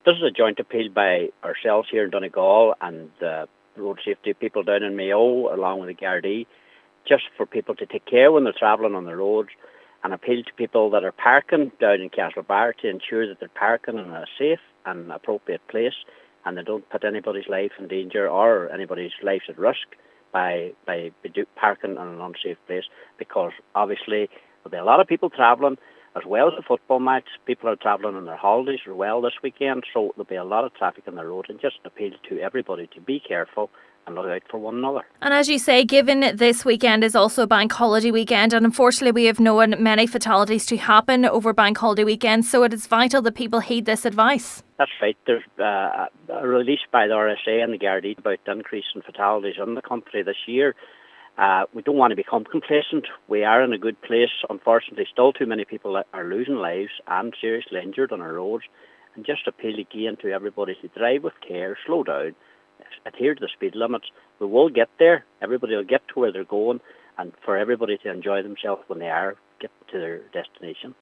This is a joint appeal by ourselves here in Donegal and road safety people down in Mayo, along with the Gardaí, just for people to take care when they're travelling on the roads, and appeal to people that are parking down in Castlebar to ensure that they're parking in a safe and appropriate place, and they don't put anybody's life in danger or anybody's life at risk by parking in an unsafe place, because obviously there'll be a lot of people travelling. As well as the football match, people are travelling on their holidays as well this weekend, so there'll be a lot of traffic on the road, and just appeal to everybody to be careful and look out for one another. And as you say, given this weekend is also a bank holiday weekend, and unfortunately we have known many fatalities to happen over bank holiday weekends, so it is vital that people heed this advice. That's right. There's a release by the RSA and the Gardaí about the increase in fatalities in the country this year. We don't want to become complacent. We are in a good place. Unfortunately, still too many people are losing lives and seriously injured on our roads. And just appeal again to everybody to drive with care, slow down, adhere to the speed limits. We will get there. Everybody will get to where they're going, and for everybody to enjoy themselves when they are get to their destination.